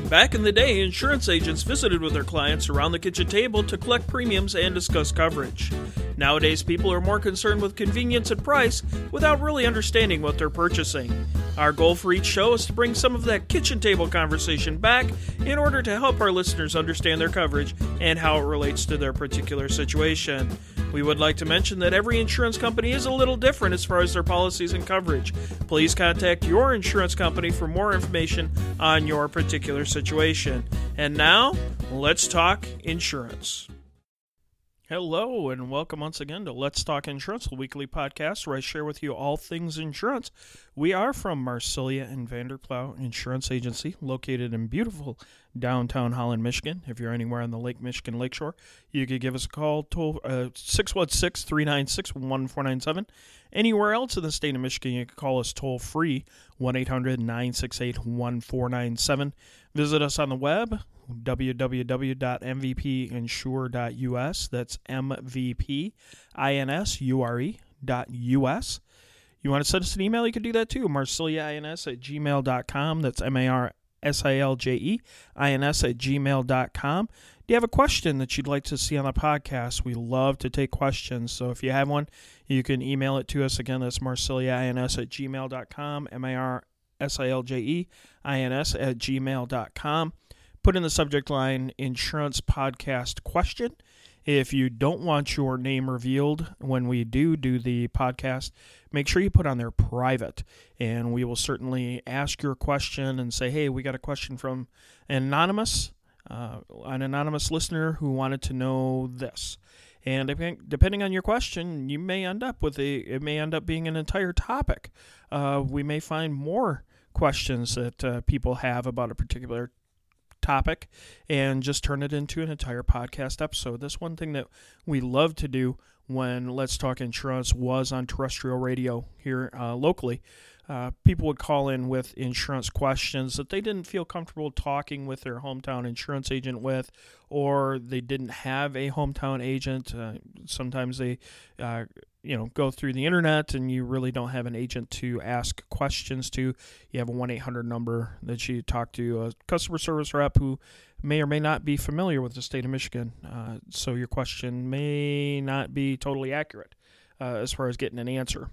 Back in the day, insurance agents visited with their clients around the kitchen table to collect premiums and discuss coverage. Nowadays, people are more concerned with convenience and price without really understanding what they're purchasing. Our goal for each show is to bring some of that kitchen table conversation back in order to help our listeners understand their coverage and how it relates to their particular situation. We would like to mention that every insurance company is a little different as far as their policies and coverage. Please contact your insurance company for more information on your particular situation. And now, let's talk insurance. Hello, and welcome once again to Let's Talk Insurance, a weekly podcast where I share with you all things insurance. We are from Marsilia and Vanderplow Insurance Agency, located in beautiful downtown Holland, Michigan. If you're anywhere on the Lake Michigan Lakeshore, you could give us a call, 616-396-1497. Anywhere else in the state of Michigan, you can call us toll-free, 1-800-968-1497. Visit us on the web, www.mvpinsure.us. That's mvpinsure.us. You want to send us an email, you can do that too, marsiliains@gmail.com. That's marsiljaeins@gmail.com. Do you have a question that you'd like to see on the podcast? We love to take questions, so if you have one, you can email it to us. Again, that's marsiliains@gmail.com, marsiljaeins@gmail.com. Put in the subject line, Insurance Podcast Question. If you don't want your name revealed when we do the podcast, make sure you put on there private, and we will certainly ask your question and say, hey, we got a question from an anonymous listener who wanted to know this. And depending on your question, it may end up being an entire topic. We may find more questions that people have about a particular topic and just turn it into an entire podcast episode. That's one thing that we love to do when Let's Talk Insurance was on terrestrial radio here locally. People would call in with insurance questions that they didn't feel comfortable talking with their hometown insurance agent with, or they didn't have a hometown agent. Sometimes they go through the internet and you really don't have an agent to ask questions to. You have a 1-800 number that you talk to a customer service rep who may or may not be familiar with the state of Michigan. So your question may not be totally accurate as far as getting an answer.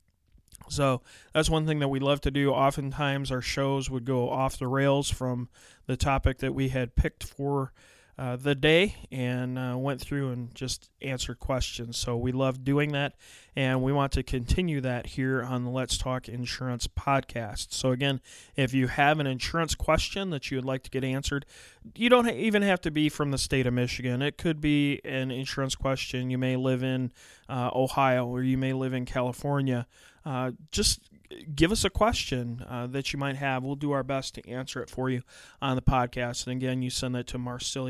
So that's one thing that we love to do. Oftentimes our shows would go off the rails from the topic that we had picked for the day and went through and just answered questions. So we love doing that, and we want to continue that here on the Let's Talk Insurance podcast. So again, if you have an insurance question that you would like to get answered, you don't even have to be from the state of Michigan. It could be an insurance question. You may live in Ohio, or you may live in California. Just give us a question that you might have. We'll do our best to answer it for you on the podcast. And again, you send that to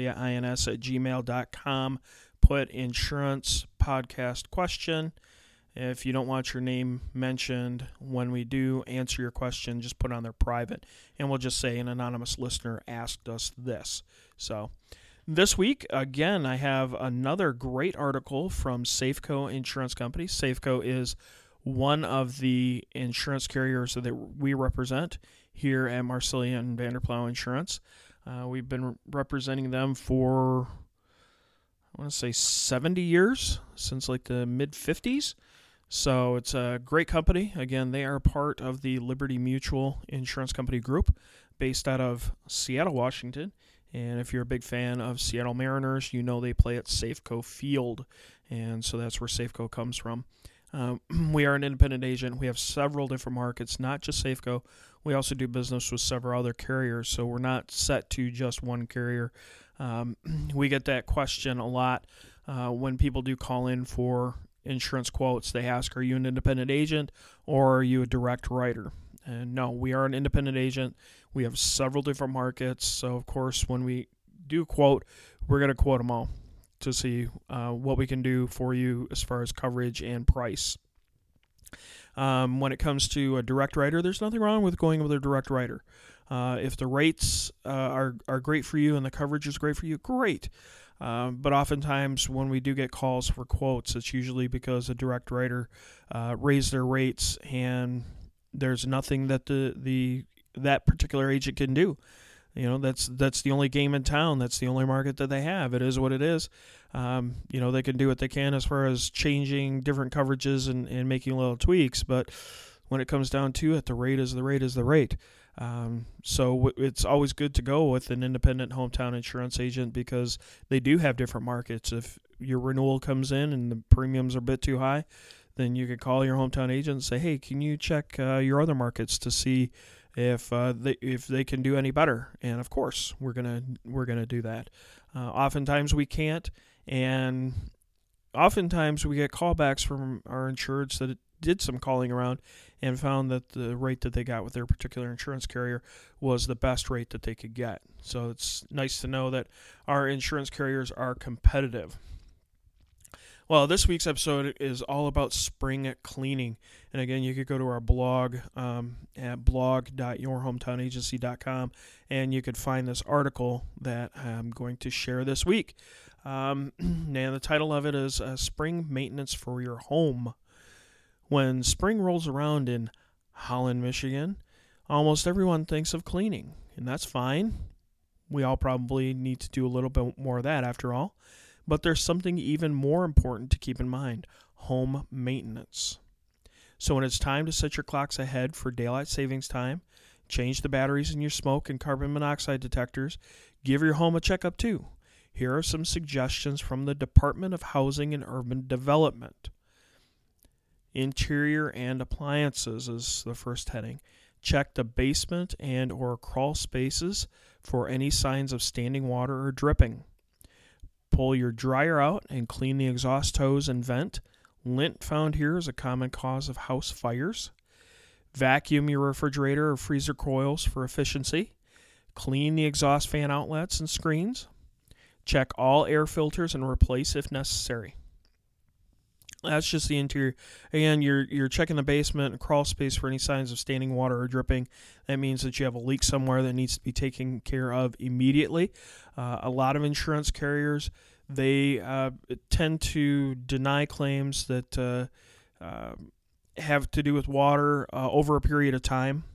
marsiliains@gmail.com. Put insurance podcast question. If you don't want your name mentioned when we do answer your question, just put on there private, and we'll just say an anonymous listener asked us this. So this week, again, I have another great article from Safeco Insurance Company. Safeco is one of the insurance carriers that we represent here at Marsilia and Vanderplow Insurance. We've been representing them for, I want to say 70 years, since like the mid-50s. So it's a great company. Again, they are part of the Liberty Mutual Insurance Company group based out of Seattle, Washington. And if you're a big fan of Seattle Mariners, you know they play at Safeco Field. And so that's where Safeco comes from. We are an independent agent. We have several different markets, not just Safeco. We also do business with several other carriers, so we're not set to just one carrier. We get that question a lot when people do call in for insurance quotes. They ask, are you an independent agent or are you a direct writer? And no, we are an independent agent. We have several different markets, so of course when we do quote, we're going to quote them all to see what we can do for you as far as coverage and price. When it comes to a direct writer, there's nothing wrong with going with a direct writer. If the rates are great for you and the coverage is great for you, great. But oftentimes when we do get calls for quotes, it's usually because a direct writer raised their rates and there's nothing that that particular agent can do. That's the only game in town. That's the only market that they have. It is what it is. They can do what they can as far as changing different coverages and making little tweaks. But when it comes down to it, the rate is the rate is the rate. So it's always good to go with an independent hometown insurance agent because they do have different markets. If your renewal comes in and the premiums are a bit too high, then you could call your hometown agent and say, hey, can you check your other markets to see if they can do any better? And of course, we're gonna do that. Oftentimes we can't, and oftentimes we get callbacks from our insureds that did some calling around and found that the rate that they got with their particular insurance carrier was the best rate that they could get. So it's nice to know that our insurance carriers are competitive. Well, this week's episode is all about spring cleaning. And again, you could go to our blog at blog.yourhometownagency.com, and you could find this article that I'm going to share this week. And the title of it is Spring Maintenance for Your Home. When spring rolls around in Holland, Michigan, almost everyone thinks of cleaning, and that's fine. We all probably need to do a little bit more of that after all. But there's something even more important to keep in mind: home maintenance. So when it's time to set your clocks ahead for daylight savings time, change the batteries in your smoke and carbon monoxide detectors, give your home a checkup too. Here are some suggestions from the Department of Housing and Urban Development. Interior and appliances is the first heading. Check the basement and or crawl spaces for any signs of standing water or dripping. Pull your dryer out and clean the exhaust hose and vent. Lint found here is a common cause of house fires. Vacuum your refrigerator or freezer coils for efficiency. Clean the exhaust fan outlets and screens. Check all air filters and replace if necessary. That's just the interior. Again, you're checking the basement and crawl space for any signs of standing water or dripping. That means that you have a leak somewhere that needs to be taken care of immediately. A lot of insurance carriers, they tend to deny claims that have to do with water over a period of time.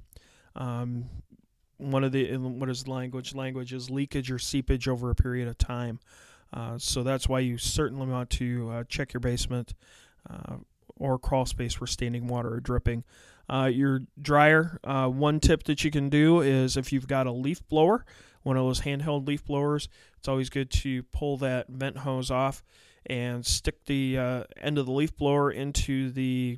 What is language? Language is leakage or seepage over a period of time. So that's why you certainly want to check your basement or crawl space for standing water or dripping. Your dryer, one tip that you can do is if you've got a leaf blower, one of those handheld leaf blowers, it's always good to pull that vent hose off and stick the end of the leaf blower into the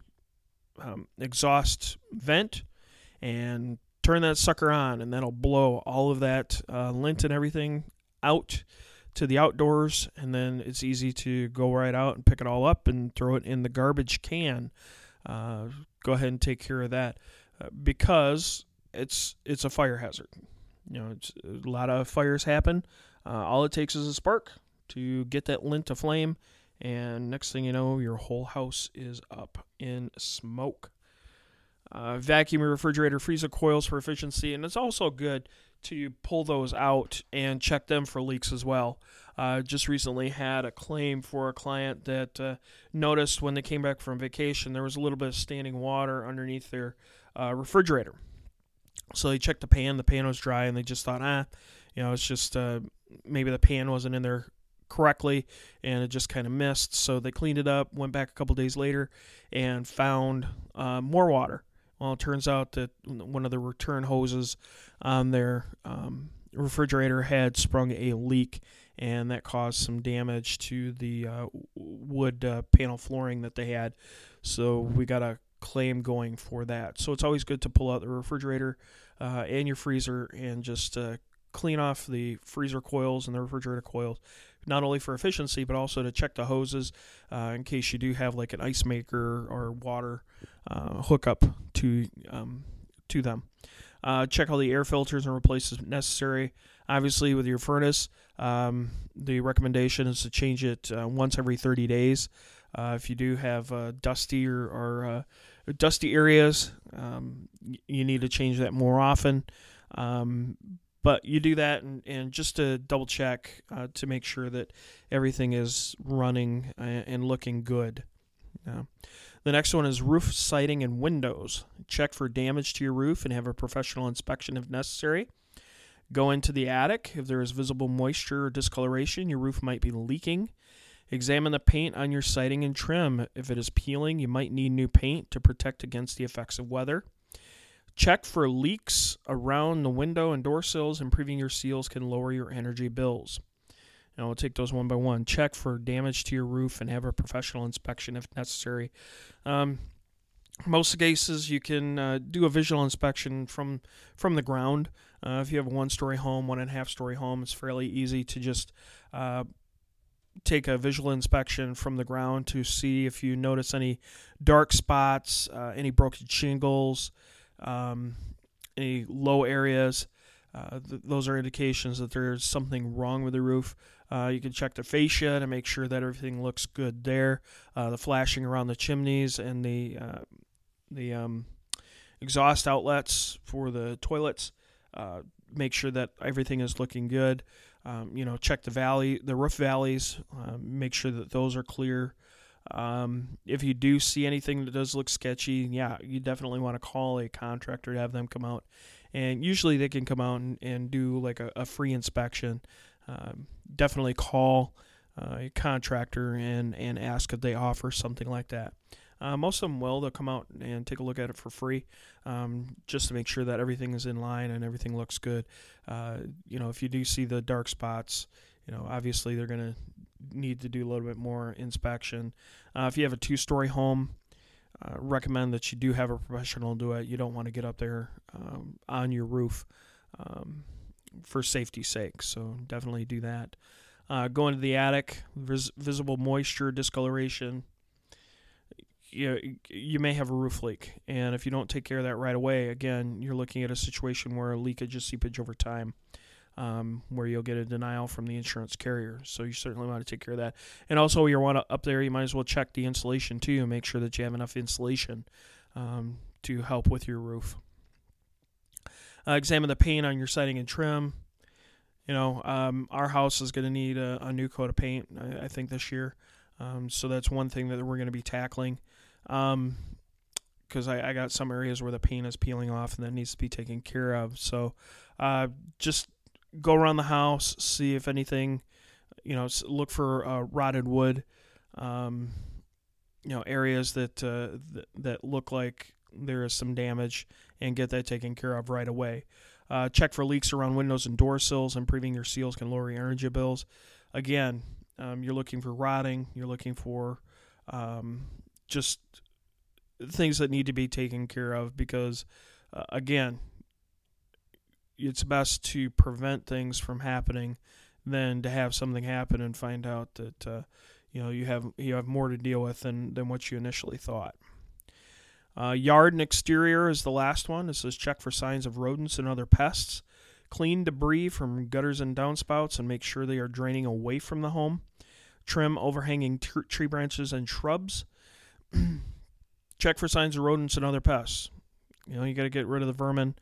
exhaust vent and turn that sucker on, and that'll blow all of that lint and everything out to the outdoors, and then it's easy to go right out and pick it all up and throw it in the garbage can. Go ahead and take care of that because it's a fire hazard. A lot of fires happen. All it takes is a spark to get that lint aflame, and next thing you know, your whole house is up in smoke. Vacuum your refrigerator, freezer coils for efficiency, and it's also good to pull those out and check them for leaks as well. Just recently had a claim for a client that noticed when they came back from vacation there was a little bit of standing water underneath their refrigerator. So they checked the pan was dry, and they just thought, it's just maybe the pan wasn't in there correctly and it just kind of missed. So they cleaned it up, went back a couple days later, and found more water. Well, it turns out that one of the return hoses on their refrigerator had sprung a leak, and that caused some damage to the wood panel flooring that they had. So we got a claim going for that. So it's always good to pull out the refrigerator and your freezer and just clean off the freezer coils and the refrigerator coils, not only for efficiency, but also to check the hoses in case you do have like an ice maker or water hookup to them. Check all the air filters and replace if necessary. Obviously, with your furnace, the recommendation is to change it once every 30 days. If you do have dusty or dusty areas, you need to change that more often. But you do that and just to double check to make sure that everything is running and looking good. The next one is roof siding and windows. Check for damage to your roof and have a professional inspection if necessary. Go into the attic. If there is visible moisture or discoloration, your roof might be leaking. Examine the paint on your siding and trim. If it is peeling, you might need new paint to protect against the effects of weather. Check for leaks around the window and door sills. Improving your seals can lower your energy bills. And we'll take those one by one. Check for damage to your roof and have a professional inspection if necessary. Most cases, you can do a visual inspection from the ground. If you have a one-story home, 1.5-story home, it's fairly easy to just take a visual inspection from the ground to see if you notice any dark spots, any broken shingles, any low areas. Those are indications that there's something wrong with the roof. You can check the fascia to make sure that everything looks good there. The flashing around the chimneys and the exhaust outlets for the toilets. Make sure that everything is looking good. Check the roof valleys. Make sure that those are clear. If you do see anything that does look sketchy, you definitely want to call a contractor to have them come out. And usually they can come out and do like a free inspection. Definitely call a contractor and ask if they offer something like that. Most of them will. They'll come out and take a look at it for free, just to make sure that everything is in line and everything looks good. If you do see the dark spots, obviously they're going to need to do a little bit more inspection. If you have a 2-story home, recommend that you do have a professional do it. You don't want to get up there on your roof for safety's sake, so definitely do that. Go into the attic, visible moisture, discoloration. You may have a roof leak, and if you don't take care of that right away, again, you're looking at a situation where leakage is seepage over time, where you'll get a denial from the insurance carrier. So you certainly want to take care of that. And also, you want to up there, you might as well check the insulation too, and make sure that you have enough insulation to help with your roof. Examine the paint on your siding and trim. Our house is going to need a new coat of paint, I think, this year. So that's one thing that we're going to be tackling. Because I got some areas where the paint is peeling off and that needs to be taken care of. So just go around the house, see if anything, look for rotted wood, areas that look like there is some damage, and get that taken care of right away. Check for leaks around windows and door sills. Improving your seals can lower your energy bills. Again, you're looking for rotting. You're looking for just things that need to be taken care of because, again, it's best to prevent things from happening than to have something happen and find out that you have more to deal with than what you initially thought. Yard and exterior is the last one. It says check for signs of rodents and other pests. Clean debris from gutters and downspouts and make sure they are draining away from the home. Trim overhanging tree branches and shrubs. Check for signs of rodents and other pests. You got to get rid of the vermin.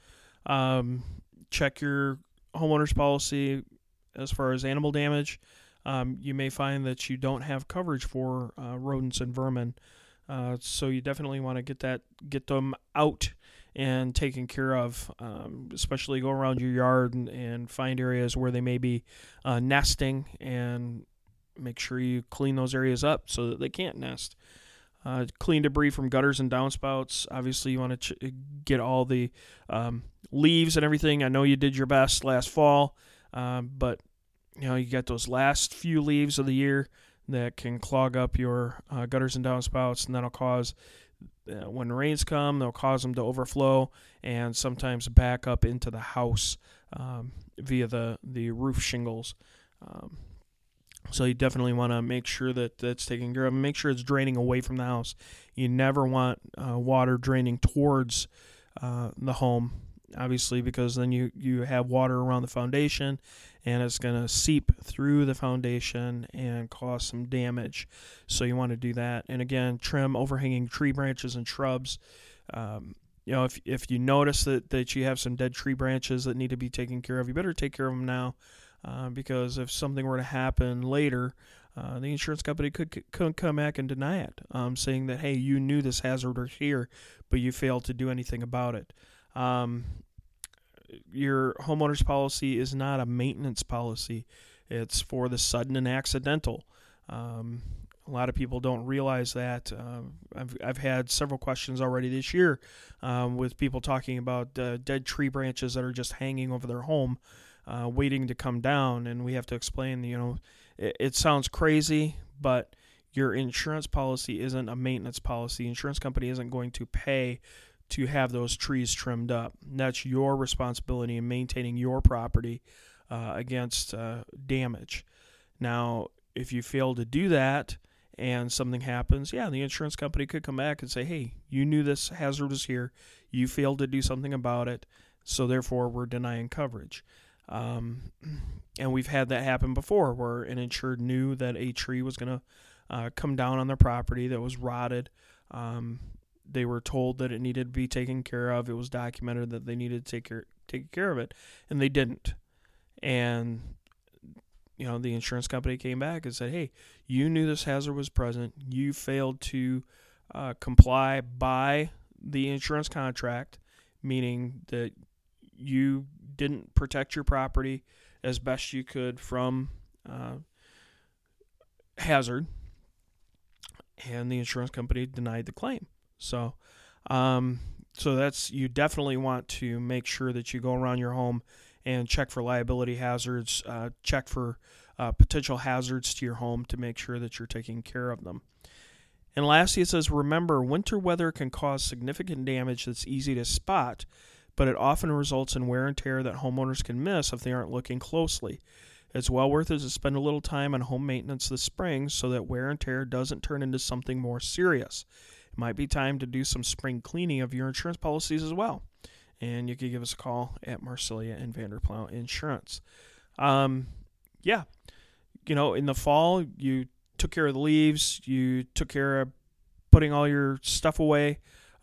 Check your homeowner's policy as far as animal damage. You may find that you don't have coverage for rodents and vermin. So you definitely want to get them out and taken care of, especially go around your yard and find areas where they may be nesting, and make sure you clean those areas up so that they can't nest. Clean debris from gutters and downspouts. Obviously, you want to get all the leaves and everything. I know you did your best last fall, but you got those last few leaves of the year that can clog up your gutters and downspouts, and that'll cause, when the rains come, they'll cause them to overflow and sometimes back up into the house via the roof shingles. So you definitely want to make sure that that's taken care of, and make sure it's draining away from the house. You never want water draining towards the home, obviously, because then you have water around the foundation, and it's going to seep through the foundation and cause some damage. So you want to do that. And again, trim overhanging tree branches and shrubs. If you notice that you have some dead tree branches that need to be taken care of, you better take care of them now, because if something were to happen later, the insurance company could come back and deny it, saying that, hey, you knew this hazard was here, but you failed to do anything about it. your homeowner's policy is not a maintenance policy. It's for the sudden and accidental. A lot of people don't realize that. I've had several questions already this year with people talking about dead tree branches that are just hanging over their home, waiting to come down, and we have to explain, it sounds crazy, but your insurance policy isn't a maintenance policy. The insurance company isn't going to pay to have those trees trimmed up. That's your responsibility in maintaining your property against damage. Now, if you fail to do that and something happens, the insurance company could come back and say, hey, you knew this hazard was here. You failed to do something about it, so therefore we're denying coverage. And we've had that happen before where an insured knew that a tree was going to come down on their property that was rotted. They were told that it needed to be taken care of. It was documented that they needed to take care of it, and they didn't. And the insurance company came back and said, hey, you knew this hazard was present. You failed to comply by the insurance contract, meaning that you didn't protect your property as best you could from hazard, and the insurance company denied the claim. So that's, you definitely want to make sure that you go around your home and check for liability hazards, check for potential hazards to your home to make sure that you're taking care of them. And lastly, it says, remember, winter weather can cause significant damage that's easy to spot, but it often results in wear and tear that homeowners can miss if they aren't looking closely. It's well worth it to spend a little time on home maintenance this spring so that wear and tear doesn't turn into something more serious. It might be time to do some spring cleaning of your insurance policies as well. And you can give us a call at Marsilia and Vanderplow Insurance. In the fall, you took care of the leaves. You took care of putting all your stuff away,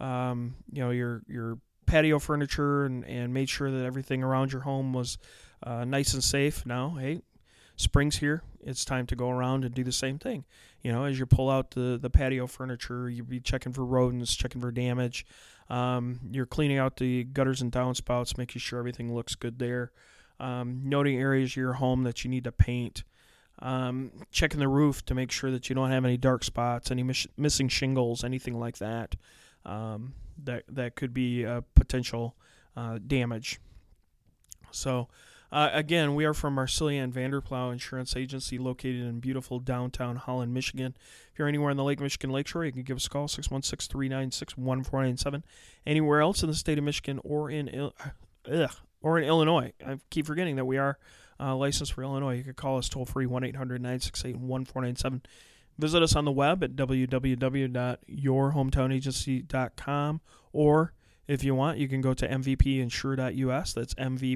your patio furniture, and made sure that everything around your home was nice and safe. Now, hey, spring's here. It's time to go around and do the same thing. As you pull out the patio furniture, you'll be checking for rodents, checking for damage. You're cleaning out the gutters and downspouts, making sure everything looks good there. Noting areas of your home that you need to paint. Checking the roof to make sure that you don't have any dark spots, any missing shingles, anything like that. That could be potential damage. So, again, we are from Marsilia and Vanderplow Insurance Agency, located in beautiful downtown Holland, Michigan. If you're anywhere in the Lake Michigan Lakeshore, you can give us a call, 616-396-1497. Anywhere else in the state of Michigan or in Illinois. I keep forgetting that we are licensed for Illinois. You can call us toll-free, 1-800-968-1497. Visit us on the web at www.yourhometownagency.com, or if you want, you can go to mvpinsure.us. That's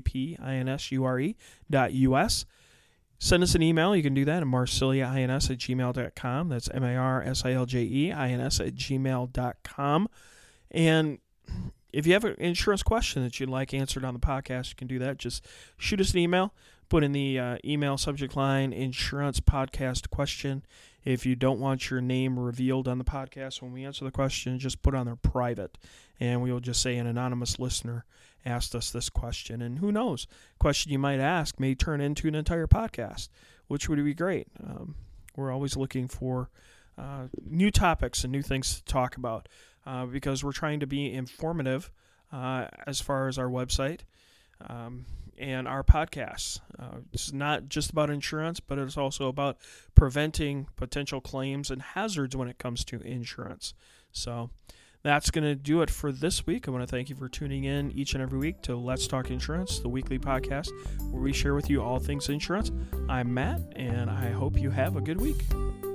mvpinsure.us. Send us an email. You can do that at marsiliains@gmail.com. That's marsilieins@gmail.com. And if you have an insurance question that you'd like answered on the podcast, you can do that. Just shoot us an email. Put in the email subject line, insurance podcast question. If you don't want your name revealed on the podcast when we answer the question, just put on there private. And we will just say an anonymous listener asked us this question. And who knows, question you might ask may turn into an entire podcast, which would be great. We're always looking for new topics and new things to talk about because we're trying to be informative as far as our website and our podcasts. It's not just about insurance, but it's also about preventing potential claims and hazards when it comes to insurance. So that's going to do it for this week. I want to thank you for tuning in each and every week to Let's Talk Insurance, the weekly podcast where we share with you all things insurance. I'm Matt, and I hope you have a good week.